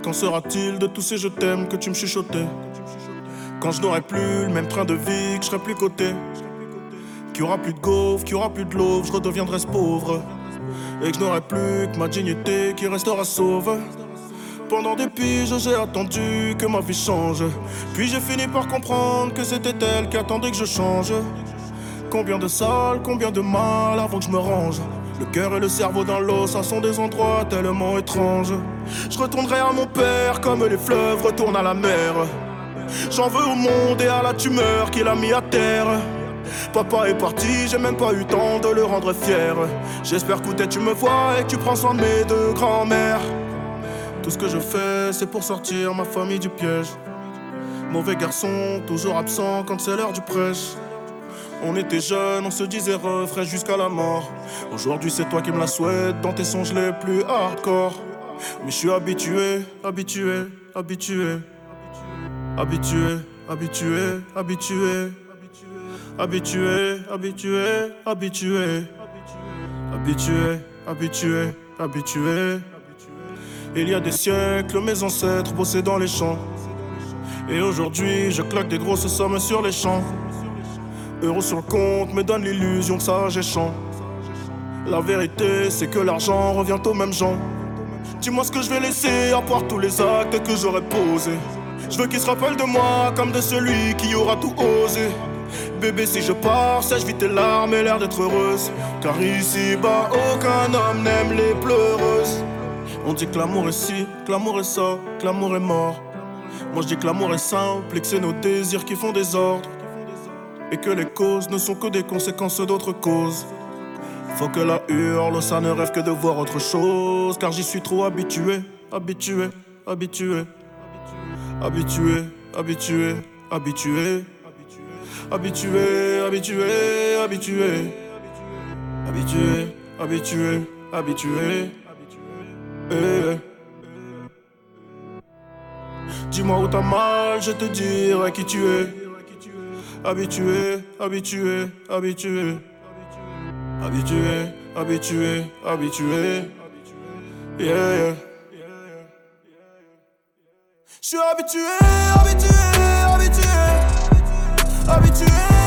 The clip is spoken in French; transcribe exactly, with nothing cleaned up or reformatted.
Quand sera-t-il de tous ces je t'aime que tu me chuchotais? Quand je n'aurai plus le même train de vie, que je serai plus coté, qu'il y aura plus de gaufres, qu'il y aura plus de love, je redeviendrai ce pauvre. Et que je n'aurai plus que ma dignité qui restera sauve. Pendant des piges, j'ai attendu que ma vie change. Puis j'ai fini par comprendre que c'était elle qui attendait que je change. Combien de salles, combien de mal avant que je me range. Le cœur et le cerveau dans l'eau, ça sont des endroits tellement étranges. Je retournerai à mon père comme les fleuves retournent à la mer. J'en veux au monde et à la tumeur qu'il a mis à terre. Papa est parti, j'ai même pas eu le temps de le rendre fier. J'espère qu'outais tu me vois et que tu prends soin de mes deux grands-mères. Tout ce que je fais, c'est pour sortir ma famille du piège. Mauvais garçon, toujours absent quand c'est l'heure du prêche. On était jeunes, on se disait refrain jusqu'à la mort. Aujourd'hui c'est toi qui me la souhaites dans tes songes les plus hardcore. Mais je suis habitué, habitué, habitué. Habitué, habitué, habitué. Habitué, habitué, habitué. Habitué, habitué, habitué. Il y a des siècles, mes ancêtres bossaient dans les champs. Et aujourd'hui, je claque des grosses sommes sur les champs. Euros sur le compte me donne l'illusion que ça j'échange. La vérité, c'est que l'argent revient aux mêmes gens. Dis-moi ce que je vais laisser à part tous les actes que j'aurais posés. Je veux qu'ils se rappellent de moi comme de celui qui aura tout osé. Bébé, si je pars, sèche vite tes larmes et l'air d'être heureuse. Car ici-bas, aucun homme n'aime les pleureuses. On dit que l'amour est ci, que l'amour est ça, que l'amour est mort. Moi je dis que l'amour est simple et que c'est nos désirs qui font des ordres. Et que les causes ne sont que des conséquences d'autres causes. Faut que la hurle, ça ne rêve que de voir autre chose. Car j'y suis trop habitué, habitué, habitué. Habitué, habitué, habitué. Habitué, habitué, habitué. Habitué, habitué, habitué. Eh. Dis-moi où t'as mal, je te dirai qui tu es. Habitué, habitué, habitué. Habitué, habitué, habitué. Yeah, yeah. Je suis habitué, habitué, habitué. Habitué.